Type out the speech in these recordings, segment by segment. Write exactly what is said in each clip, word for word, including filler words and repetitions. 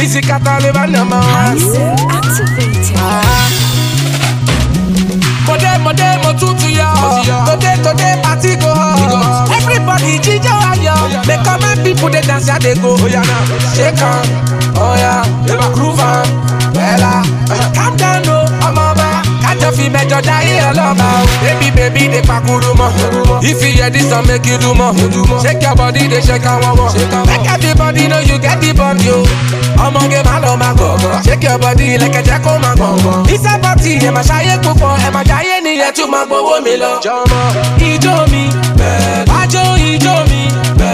Musical Taliban number one. Activated. Mode, mode, motutu yo. Today, today, party go hard. Everybody jijo ayo. Make come and people they dance and they go. Shake on, oh yeah, groove on, bella. Calm down, no, I'm over. Catch a female, judge I hear love. Baby, baby, they pack urumo. If you hear this song, make you do more. Shake your body, they shake on one more. Make everybody know you get the bump, yo. I'm gonna get my love, my go. Shake your body like a jack on my go. It's a party, and my shy coupon, and my giant here to my go, me love. Ijo mi, Ajo, Ijo mi,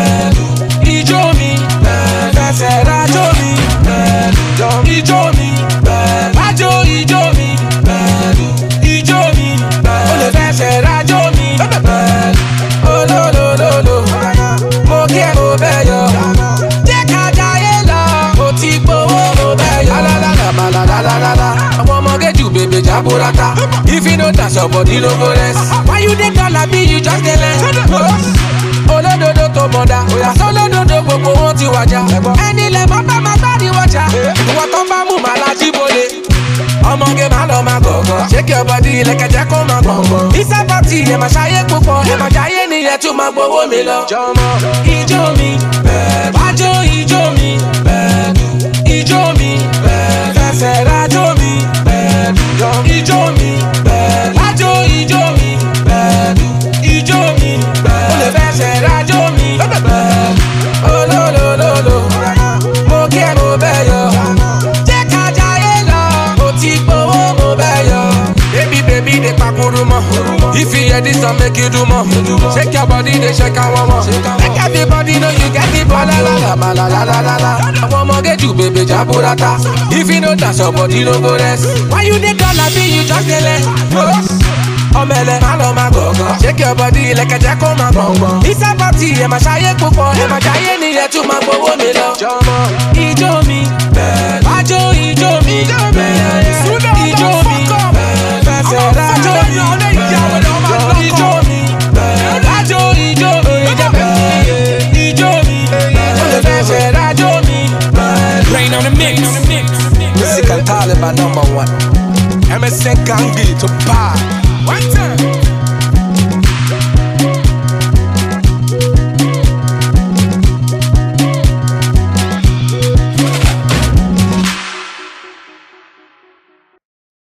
Ijo mi, Fẹsẹ̀ rajo mi, Ijo mi, Ajo, Ijo mi, Ijo mi, Ole fẹsẹ̀ rajo mi, oh lo lo lo lo, mo kí ẹ mo bẹ̀ yọ, jẹ́ ká jayé lọ, mo ti gbowó mo bẹ̀ yọ. La la la la la la la la, àwọn ọmọge jù bèbè jaburata. If you know that's your body no go rest. Why you dey dollar be you just dey learn? Olódodo tó mọ̀dá, sólódodo gbogbo wọn ti wájà. Ẹni lè má bá máa bá ní wọ́jà. Ìwọ tó bá mú màá lají bolè. Ọmọge máa lọ máa gọ̀gọ̀. Shake your body lẹ́kẹ̀ jẹ́ kó máa gbọ̀ngbọ̀n. Iṣẹ́ pàtì ẹ̀ máa ṣayé púpọ̀. Ẹ̀ máa jayé nìyẹn tún máa gbowó mi lọ. Ijó mi, wájú ijó mi, ijó mi, fẹsẹ̀ rájó mi, ijó mi, wájú ijó mi, ijó mi, olè fẹsẹ̀ rájó mi, olólólóló, mo kí ẹ mo bẹ̀ yọ, jẹ́ ká jayé lọ, mo ti gbowó mo bẹ̀ yọ. Baby, baby, they pack urumo. If you hear this song, make you do more. Shake your body, they shake and one more. Make everybody know you get the ball. La la la la la la la la. I want more get you, baby, jaburata. If you know that's your body, no go rest. Why you dey dollar be you just dey let? Omele, malo ma go go. Shake your body like a jack on my bongo. It's a party, ẹ máa ṣayé púpọ̀, ẹ máa jayé nìyẹn tún máa gbowó mi lọ. Ijó mi, wájú ijó mi, ijó mi, fẹsẹ̀ rájó mi, ijó mi, rájó ijó mi, ijó mi, olè fẹsẹ̀ rájó mi. Rain on the mix. Musical Taliban number one. M S N Gangi to buy.